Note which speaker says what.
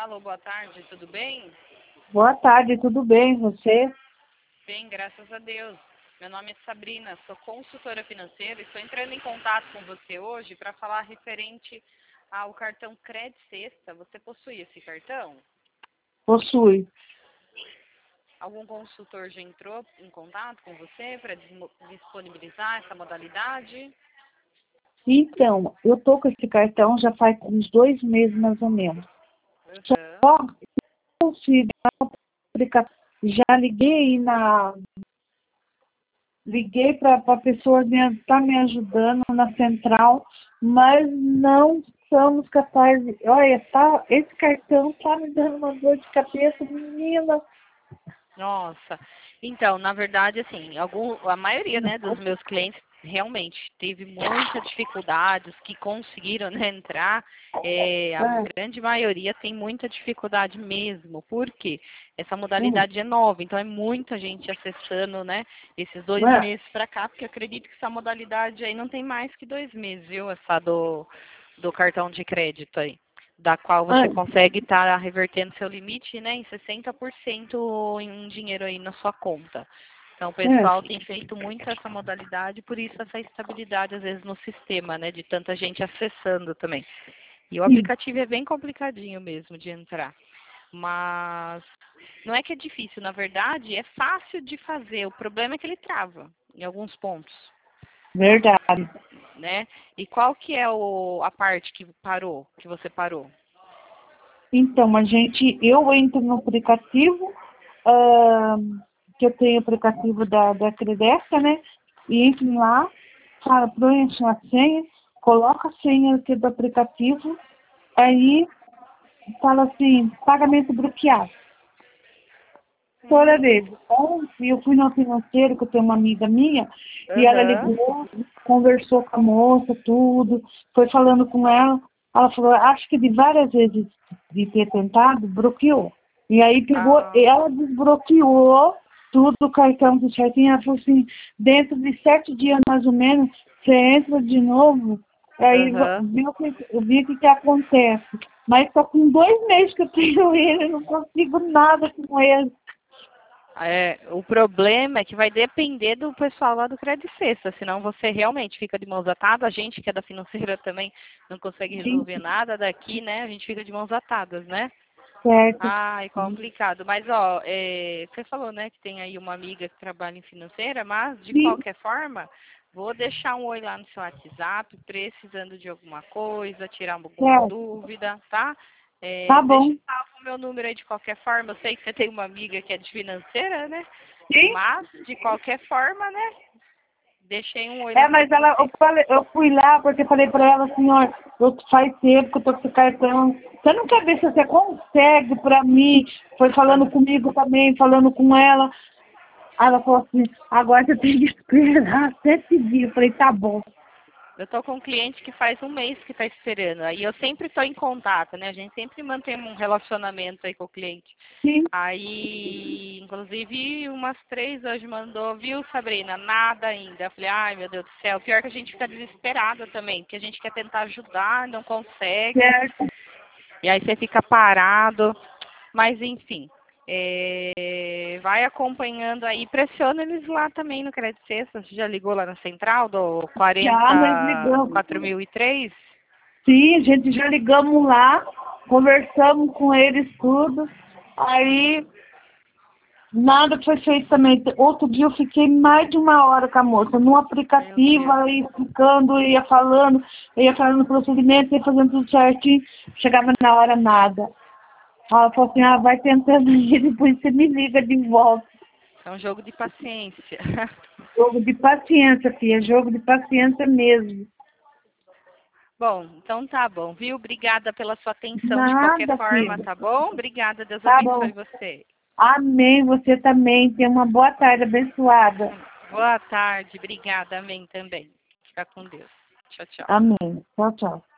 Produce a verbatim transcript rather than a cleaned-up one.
Speaker 1: Alô, boa tarde, tudo bem?
Speaker 2: Boa tarde, tudo bem, você?
Speaker 1: Bem, graças a Deus. Meu nome é Sabrina, sou consultora financeira e estou entrando em contato com você hoje para falar referente ao cartão Cred Sexta. Você possui esse cartão?
Speaker 2: Possui.
Speaker 1: Algum consultor já entrou em contato com você para disponibilizar essa modalidade?
Speaker 2: Então, eu tô com esse cartão já faz uns dois meses mais ou menos.
Speaker 1: Uhum.
Speaker 2: Só consigo aplicar. Já liguei na. Liguei para a pessoa que está me ajudando na central, mas não somos capazes. Olha, tá, esse cartão está me dando uma dor de cabeça, menina.
Speaker 1: Nossa, então, na verdade, assim, algum, a maioria, né, dos meus clientes realmente teve muita dificuldade, os que conseguiram, né, entrar, é, a
Speaker 2: É.
Speaker 1: grande maioria tem muita dificuldade mesmo, porque essa
Speaker 2: Hum.
Speaker 1: modalidade é nova, então é muita gente acessando, né, esses dois
Speaker 2: É.
Speaker 1: meses para cá, porque eu acredito que essa modalidade aí não tem mais que dois meses, viu, essa do, do cartão de crédito aí, da qual você
Speaker 2: É.
Speaker 1: consegue estar revertendo seu limite, né, em sessenta por cento em dinheiro aí na sua conta. Então, o pessoal
Speaker 2: É.
Speaker 1: tem feito muito essa modalidade, por isso essa estabilidade, às vezes, no sistema, né, de tanta gente acessando também. E o
Speaker 2: Sim.
Speaker 1: aplicativo é bem complicadinho mesmo de entrar. Mas não é que é difícil, na verdade, é fácil de fazer. O problema é que ele trava em alguns pontos,
Speaker 2: Verdade.
Speaker 1: né? E qual que é o, a parte que parou, que você parou?
Speaker 2: Então, a gente, eu entro no aplicativo, ah, que eu tenho o aplicativo da, da Credesca, né? E entro lá, fala, preenche a senha, coloca a senha aqui do aplicativo, aí fala assim, pagamento bloqueado. Toda vez.
Speaker 1: Hum,
Speaker 2: Ontem eu fui no financeiro, que eu tenho uma amiga minha, e ela
Speaker 1: aham.
Speaker 2: ligou, conversou com a moça, tudo, foi falando com ela. Ela falou, acho que de várias vezes de ter tentado, bloqueou. E aí pegou,
Speaker 1: Ah,
Speaker 2: ela desbloqueou tudo, o cartão do certinho. Ela falou assim, dentro de sete dias mais ou menos, você entra de novo, aí
Speaker 1: aham.
Speaker 2: viu o que, eu vi o que, que acontece. Mas só com dois meses que eu tenho ele, eu não consigo nada com ele.
Speaker 1: É, o problema é que vai depender do pessoal lá do Credit Sexta, senão você realmente fica de mãos atadas. A gente que é da financeira também não consegue
Speaker 2: Sim,
Speaker 1: resolver nada daqui, né? A gente fica de mãos atadas, né?
Speaker 2: certo.
Speaker 1: Ai, complicado. Mas, ó, é, você falou, né, que tem aí uma amiga que trabalha em financeira, mas, de
Speaker 2: Sim,
Speaker 1: qualquer forma, vou deixar um oi lá no seu WhatsApp, precisando de alguma coisa, tirar alguma
Speaker 2: certo.
Speaker 1: dúvida, tá?
Speaker 2: Tá
Speaker 1: É, deixa
Speaker 2: bom.
Speaker 1: salvo o meu número aí de qualquer forma. Eu sei que você tem uma amiga que é de financeira, né?
Speaker 2: Sim?
Speaker 1: Mas, de qualquer forma, né, deixei um oi lá
Speaker 2: É,
Speaker 1: para
Speaker 2: mas ela, eu,
Speaker 1: você.
Speaker 2: falei, eu fui lá porque falei pra ela, senhor, eu, faz tempo que eu tô com esse cartão. Você não quer ver se você consegue pra mim? Foi falando
Speaker 1: Aham.
Speaker 2: comigo também, falando com ela. Aí ela falou assim, agora você tem que esperar sete dias. Eu falei, tá bom.
Speaker 1: Eu tô com um cliente que faz um mês que está esperando. Aí eu sempre estou em contato, né? A gente sempre mantém um relacionamento aí com o cliente.
Speaker 2: Sim,
Speaker 1: Aí, inclusive, umas três hoje mandou, viu, Sabrina? Nada ainda. Eu falei, ai, meu Deus do céu. Pior que a gente fica desesperada também, porque a gente quer tentar ajudar, não consegue.
Speaker 2: certo.
Speaker 1: E aí você fica parado. Mas, enfim, é, vai acompanhando aí. Pressiona eles lá também no Credit Sexta. Você já ligou lá na central do
Speaker 2: Já nós
Speaker 1: quarenta,
Speaker 2: ligamos.
Speaker 1: quatro mil e três?
Speaker 2: Sim, a gente já ligamos lá, conversamos com eles tudo. Aí nada foi feito também. Outro dia eu fiquei mais de uma hora com a moça, no
Speaker 1: Meu
Speaker 2: aplicativo,
Speaker 1: Deus.
Speaker 2: aí ficando, ia falando, ia falando o procedimento, ia fazendo tudo certinho. Chegava na hora, nada. Ela falou assim, ah, vai tentando aí, depois você me liga de volta.
Speaker 1: É um jogo de paciência.
Speaker 2: Jogo de paciência, filha, jogo de paciência mesmo.
Speaker 1: Bom, então tá bom, viu? Obrigada pela sua atenção de qualquer
Speaker 2: Nada,
Speaker 1: forma,
Speaker 2: filha.
Speaker 1: tá bom? Obrigada, Deus
Speaker 2: Tá bom.
Speaker 1: abençoe você.
Speaker 2: Amém, você também. Tenha uma boa tarde abençoada.
Speaker 1: Boa tarde, obrigada, amém também. Fica com Deus. Tchau, tchau.
Speaker 2: Amém. Tchau, tchau.